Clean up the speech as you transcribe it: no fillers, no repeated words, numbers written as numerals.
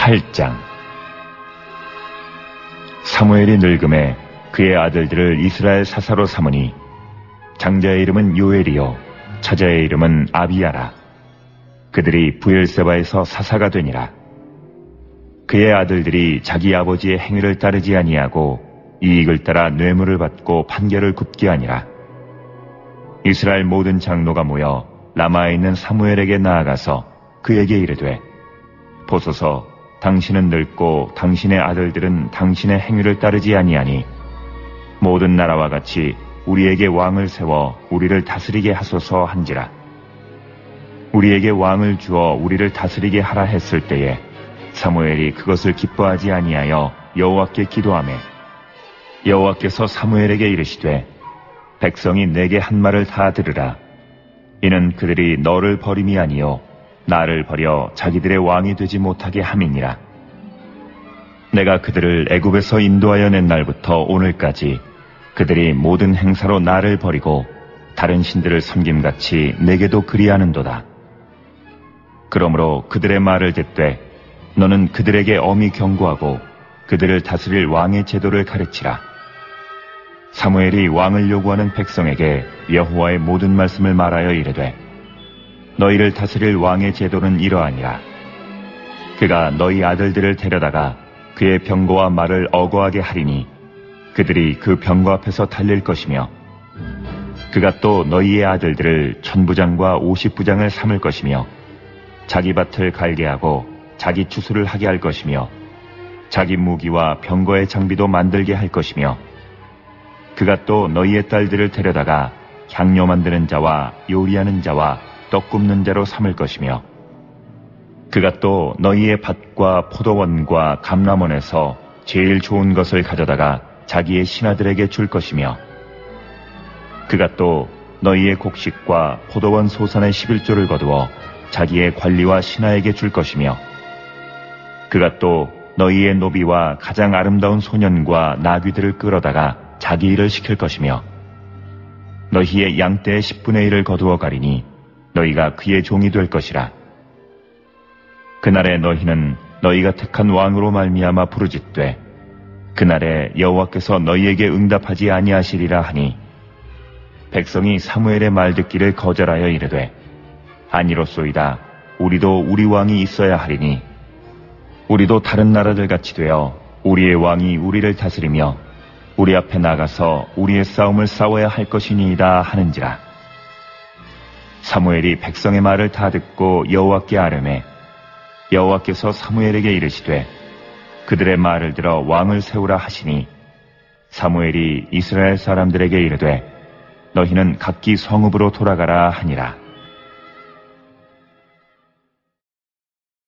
8장. 사무엘이 늙음에 그의 아들들을 이스라엘 사사로 삼으니 장자의 이름은 요엘이요 처자의 이름은 아비야라. 그들이 브엘세바에서 사사가 되니라. 그의 아들들이 자기 아버지의 행위를 따르지 아니하고 이익을 따라 뇌물을 받고 판결을 굽게 하니라. 이스라엘 모든 장로가 모여 라마에 있는 사무엘에게 나아가서 그에게 이르되, 보소서, 당신은 늙고 당신의 아들들은 당신의 행위를 따르지 아니하니 모든 나라와 같이 우리에게 왕을 세워 우리를 다스리게 하소서 한지라. 우리에게 왕을 주어 우리를 다스리게 하라 했을 때에 사무엘이 그것을 기뻐하지 아니하여 여호와께 기도하매, 여호와께서 사무엘에게 이르시되, 백성이 내게 한 말을 다 들으라. 이는 그들이 너를 버림이 아니요 나를 버려 자기들의 왕이 되지 못하게 함이니라. 내가 그들을 애굽에서 인도하여 낸 날부터 오늘까지 그들이 모든 행사로 나를 버리고 다른 신들을 섬김같이 내게도 그리하는도다. 그러므로 그들의 말을 듣되 너는 그들에게 엄히 경고하고 그들을 다스릴 왕의 제도를 가르치라. 사무엘이 왕을 요구하는 백성에게 여호와의 모든 말씀을 말하여 이르되, 너희를 다스릴 왕의 제도는 이러하니라. 그가 너희 아들들을 데려다가 그의 병거와 말을 어거하게 하리니 그들이 그 병거 앞에서 달릴 것이며, 그가 또 너희의 아들들을 1000부장과 50부장을 삼을 것이며, 자기 밭을 갈게 하고 자기 추수를 하게 할 것이며, 자기 무기와 병거의 장비도 만들게 할 것이며, 그가 또 너희의 딸들을 데려다가 향료 만드는 자와 요리하는 자와 떡 굽는 자로 삼을 것이며, 그가 또 너희의 밭과 포도원과 감람원에서 제일 좋은 것을 가져다가 자기의 신하들에게 줄 것이며, 그가 또 너희의 곡식과 포도원 소산의 11조를 거두어 자기의 관리와 신하에게 줄 것이며, 그가 또 너희의 노비와 가장 아름다운 소년과 나귀들을 끌어다가 자기 일을 시킬 것이며, 너희의 양떼의 10분의 1을 거두어 가리니 너희가 그의 종이 될 것이라. 그날에 너희는 너희가 택한 왕으로 말미암아 부르짖되 그날에 여호와께서 너희에게 응답하지 아니하시리라 하니, 백성이 사무엘의 말 듣기를 거절하여 이르되, 아니로소이다. 우리도 우리 왕이 있어야 하리니 우리도 다른 나라들 같이 되어 우리의 왕이 우리를 다스리며 우리 앞에 나가서 우리의 싸움을 싸워야 할 것이니이다 하는지라. 사무엘이 백성의 말을 다 듣고 여호와께 아뢰매, 여호와께서 사무엘에게 이르시되 그들의 말을 들어 왕을 세우라 하시니, 사무엘이 이스라엘 사람들에게 이르되 너희는 각기 성읍으로 돌아가라 하니라.